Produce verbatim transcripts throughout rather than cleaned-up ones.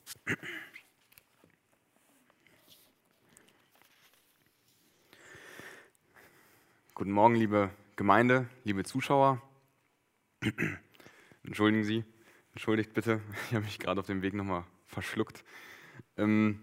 Guten Morgen, liebe Gemeinde, liebe Zuschauer. Entschuldigen Sie, entschuldigt bitte, ich habe mich gerade auf dem Weg nochmal verschluckt. Ähm,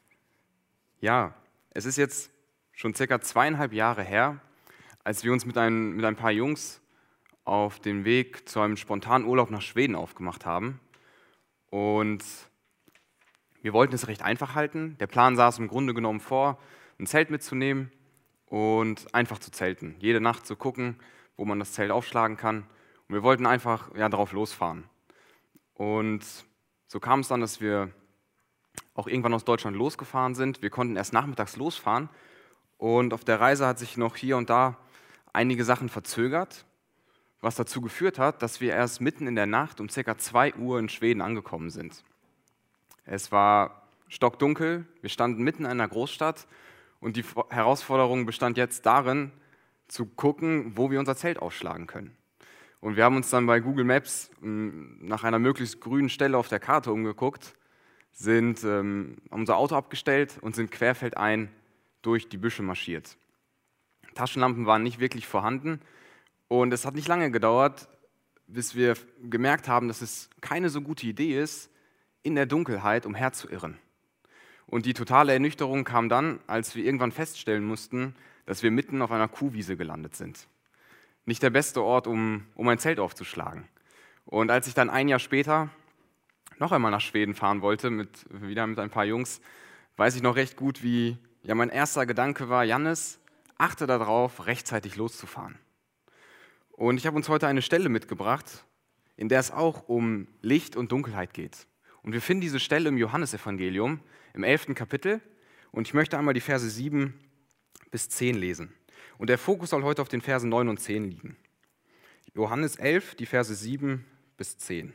ja, es ist jetzt schon circa zweieinhalb Jahre her, als wir uns mit ein, mit ein paar Jungs auf den Weg zu einem spontanen Urlaub nach Schweden aufgemacht haben. Und wir wollten es recht einfach halten. Der Plan sah es im Grunde genommen vor, ein Zelt mitzunehmen und einfach zu zelten. Jede Nacht zu gucken, wo man das Zelt aufschlagen kann. Und wir wollten einfach ja, darauf losfahren. Und so kam es dann, dass wir auch irgendwann aus Deutschland losgefahren sind. Wir konnten erst nachmittags losfahren. Und auf der Reise hat sich noch hier und da einige Sachen verzögert, was dazu geführt hat, dass wir erst mitten in der Nacht um ca. zwei Uhr in Schweden angekommen sind. Es war stockdunkel, wir standen mitten in einer Großstadt und die Herausforderung bestand jetzt darin, zu gucken, wo wir unser Zelt aufschlagen können. Und wir haben uns dann bei Google Maps nach einer möglichst grünen Stelle auf der Karte umgeguckt, sind, ähm, haben unser Auto abgestellt und sind querfeldein durch die Büsche marschiert. Taschenlampen waren nicht wirklich vorhanden und es hat nicht lange gedauert, bis wir gemerkt haben, dass es keine so gute Idee ist, in der Dunkelheit umherzuirren. Und die totale Ernüchterung kam dann, als wir irgendwann feststellen mussten, dass wir mitten auf einer Kuhwiese gelandet sind. Nicht der beste Ort, um, um ein Zelt aufzuschlagen. Und als ich dann ein Jahr später noch einmal nach Schweden fahren wollte, mit, wieder mit ein paar Jungs, weiß ich noch recht gut, wie ja, mein erster Gedanke war: Jannis, achte darauf, rechtzeitig loszufahren. Und ich habe uns heute eine Stelle mitgebracht, in der es auch um Licht und Dunkelheit geht. Und wir finden diese Stelle im Johannesevangelium, im elften Kapitel. Und ich möchte einmal die Verse sieben bis zehn lesen. Und der Fokus soll heute auf den Versen neun und zehn liegen. Johannes elf, die Verse sieben bis zehn.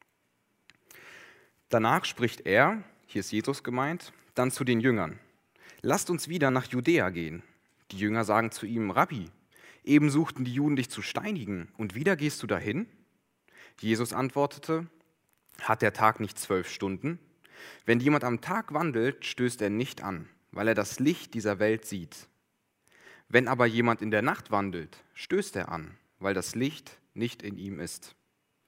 Danach spricht er, hier ist Jesus gemeint, dann zu den Jüngern: Lasst uns wieder nach Judäa gehen. Die Jünger sagen zu ihm: Rabbi, eben suchten die Juden dich zu steinigen, und wieder gehst du dahin? Jesus antwortete: Hat der Tag nicht zwölf Stunden? Wenn jemand am Tag wandelt, stößt er nicht an, weil er das Licht dieser Welt sieht. Wenn aber jemand in der Nacht wandelt, stößt er an, weil das Licht nicht in ihm ist.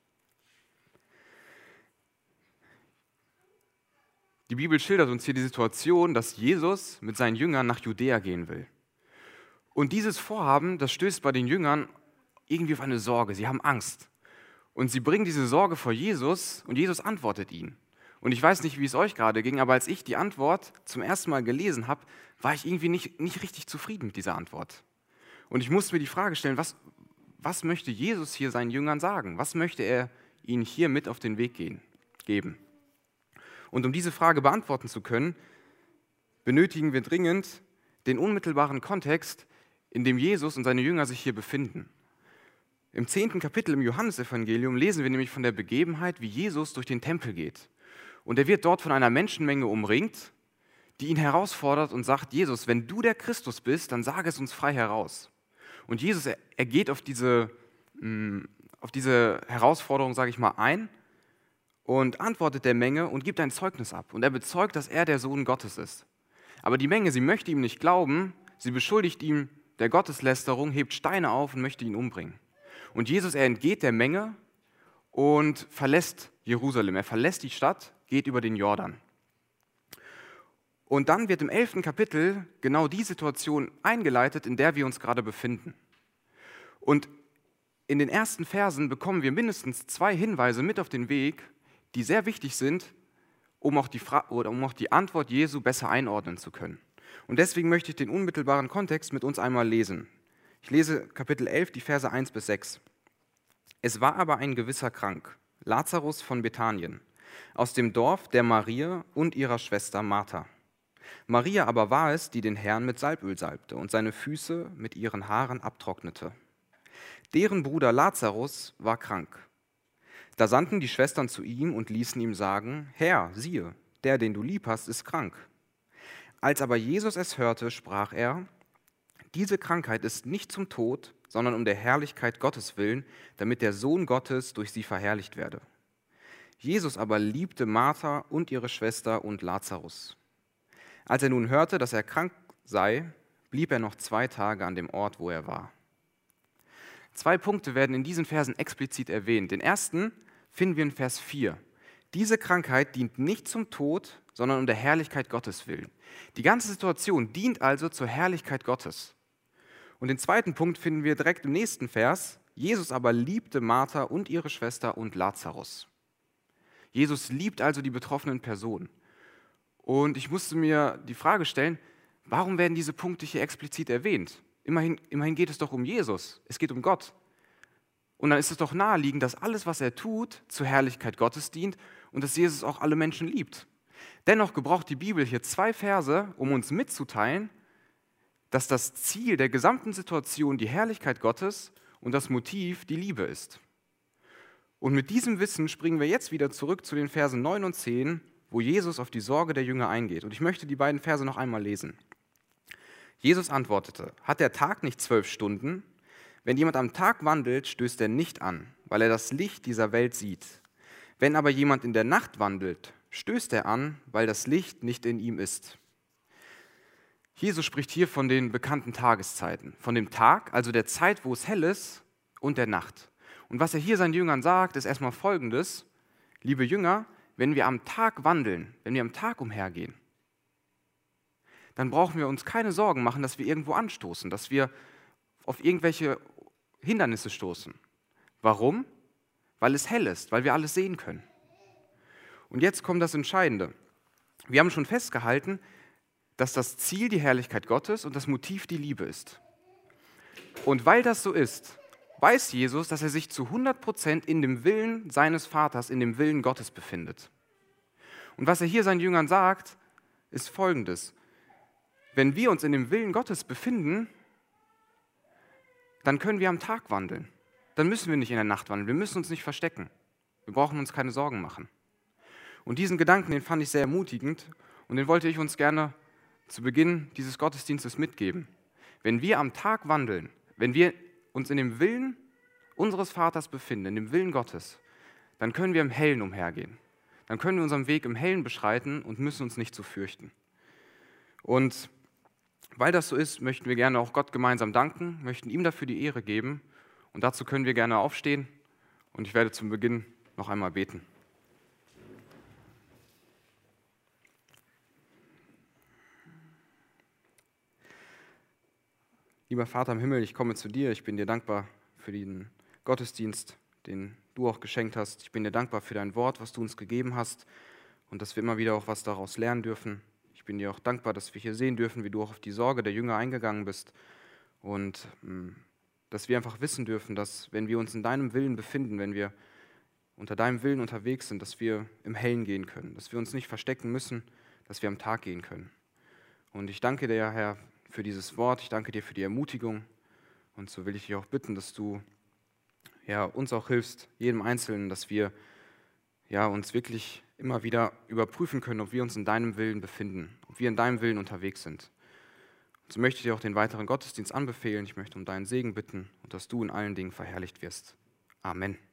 Die Bibel schildert uns hier die Situation, dass Jesus mit seinen Jüngern nach Judäa gehen will. Und dieses Vorhaben, das stößt bei den Jüngern irgendwie auf eine Sorge. Sie haben Angst. Und sie bringen diese Sorge vor Jesus und Jesus antwortet ihnen. Und ich weiß nicht, wie es euch gerade ging, aber als ich die Antwort zum ersten Mal gelesen habe, war ich irgendwie nicht, nicht richtig zufrieden mit dieser Antwort. Und ich musste mir die Frage stellen, was, was möchte Jesus hier seinen Jüngern sagen? Was möchte er ihnen hier mit auf den Weg gehen, geben? Und um diese Frage beantworten zu können, benötigen wir dringend den unmittelbaren Kontext, in dem Jesus und seine Jünger sich hier befinden. Im zehnten Kapitel im Johannesevangelium lesen wir nämlich von der Begebenheit, wie Jesus durch den Tempel geht. Und er wird dort von einer Menschenmenge umringt, die ihn herausfordert und sagt: Jesus, wenn du der Christus bist, dann sage es uns frei heraus. Und Jesus, er, er geht auf diese, mh, auf diese Herausforderung, sage ich mal, ein und antwortet der Menge und gibt ein Zeugnis ab. Und er bezeugt, dass er der Sohn Gottes ist. Aber die Menge, sie möchte ihm nicht glauben, sie beschuldigt ihn der Gotteslästerung, hebt Steine auf und möchte ihn umbringen. Und Jesus, er entgeht der Menge und verlässt Jerusalem. Er verlässt die Stadt, geht über den Jordan. Und dann wird im elften Kapitel genau die Situation eingeleitet, in der wir uns gerade befinden. Und in den ersten Versen bekommen wir mindestens zwei Hinweise mit auf den Weg, die sehr wichtig sind, um auch die, Fra- oder um auch die Antwort Jesu besser einordnen zu können. Und deswegen möchte ich den unmittelbaren Kontext mit uns einmal lesen. Ich lese Kapitel elf, die Verse eins bis sechs. Es war aber ein gewisser krank, Lazarus von Bethanien, aus dem Dorf der Maria und ihrer Schwester Martha. Maria aber war es, die den Herrn mit Salböl salbte und seine Füße mit ihren Haaren abtrocknete. Deren Bruder Lazarus war krank. Da sandten die Schwestern zu ihm und ließen ihm sagen: Herr, siehe, der, den du lieb hast, ist krank. Als aber Jesus es hörte, sprach er: Diese Krankheit ist nicht zum Tod, sondern um der Herrlichkeit Gottes willen, damit der Sohn Gottes durch sie verherrlicht werde. Jesus aber liebte Martha und ihre Schwester und Lazarus. Als er nun hörte, dass er krank sei, blieb er noch zwei Tage an dem Ort, wo er war. Zwei Punkte werden in diesen Versen explizit erwähnt. Den ersten finden wir in Vers vier. Diese Krankheit dient nicht zum Tod, sondern um der Herrlichkeit Gottes willen. Die ganze Situation dient also zur Herrlichkeit Gottes. Und den zweiten Punkt finden wir direkt im nächsten Vers. Jesus aber liebte Martha und ihre Schwester und Lazarus. Jesus liebt also die betroffenen Personen. Und ich musste mir die Frage stellen, warum werden diese Punkte hier explizit erwähnt? Immerhin, immerhin geht es doch um Jesus, es geht um Gott. Und dann ist es doch naheliegend, dass alles, was er tut, zur Herrlichkeit Gottes dient und dass Jesus auch alle Menschen liebt. Dennoch gebraucht die Bibel hier zwei Verse, um uns mitzuteilen, dass das Ziel der gesamten Situation die Herrlichkeit Gottes und das Motiv die Liebe ist. Und mit diesem Wissen springen wir jetzt wieder zurück zu den Versen neun und zehn, wo Jesus auf die Sorge der Jünger eingeht. Und ich möchte die beiden Verse noch einmal lesen. Jesus antwortete: Hat der Tag nicht zwölf Stunden? Wenn jemand am Tag wandelt, stößt er nicht an, weil er das Licht dieser Welt sieht. Wenn aber jemand in der Nacht wandelt, stößt er an, weil das Licht nicht in ihm ist. Jesus spricht hier von den bekannten Tageszeiten, von dem Tag, also der Zeit, wo es hell ist, und der Nacht. Und was er hier seinen Jüngern sagt, ist erstmal Folgendes: Liebe Jünger, wenn wir am Tag wandeln, wenn wir am Tag umhergehen, dann brauchen wir uns keine Sorgen machen, dass wir irgendwo anstoßen, dass wir auf irgendwelche Hindernisse stoßen. Warum? Weil es hell ist, weil wir alles sehen können. Und jetzt kommt das Entscheidende. Wir haben schon festgehalten, dass das Ziel die Herrlichkeit Gottes und das Motiv die Liebe ist. Und weil das so ist, weiß Jesus, dass er sich zu hundert Prozent in dem Willen seines Vaters, in dem Willen Gottes befindet. Und was er hier seinen Jüngern sagt, ist Folgendes: Wenn wir uns in dem Willen Gottes befinden, dann können wir am Tag wandeln. Dann müssen wir nicht in der Nacht wandeln, wir müssen uns nicht verstecken. Wir brauchen uns keine Sorgen machen. Und diesen Gedanken, den fand ich sehr ermutigend und den wollte ich uns gerne zu Beginn dieses Gottesdienstes mitgeben. Wenn wir am Tag wandeln, wenn wir uns in dem Willen unseres Vaters befinden, in dem Willen Gottes, dann können wir im Hellen umhergehen. Dann können wir unseren Weg im Hellen beschreiten und müssen uns nicht zu fürchten. Und weil das so ist, möchten wir gerne auch Gott gemeinsam danken, möchten ihm dafür die Ehre geben. Und dazu können wir gerne aufstehen und ich werde zum Beginn noch einmal beten. Lieber Vater im Himmel, ich komme zu dir. Ich bin dir dankbar für den Gottesdienst, den du auch geschenkt hast. Ich bin dir dankbar für dein Wort, was du uns gegeben hast und dass wir immer wieder auch was daraus lernen dürfen. Ich bin dir auch dankbar, dass wir hier sehen dürfen, wie du auch auf die Sorge der Jünger eingegangen bist und mh, dass wir einfach wissen dürfen, dass wenn wir uns in deinem Willen befinden, wenn wir unter deinem Willen unterwegs sind, dass wir im Hellen gehen können, dass wir uns nicht verstecken müssen, dass wir am Tag gehen können. Und ich danke dir, Herr, für dieses Wort, ich danke dir für die Ermutigung und so will ich dich auch bitten, dass du ja, uns auch hilfst, jedem Einzelnen, dass wir ja, uns wirklich immer wieder überprüfen können, ob wir uns in deinem Willen befinden, ob wir in deinem Willen unterwegs sind. Und so möchte ich dir auch den weiteren Gottesdienst anbefehlen. Ich möchte um deinen Segen bitten und dass du in allen Dingen verherrlicht wirst. Amen.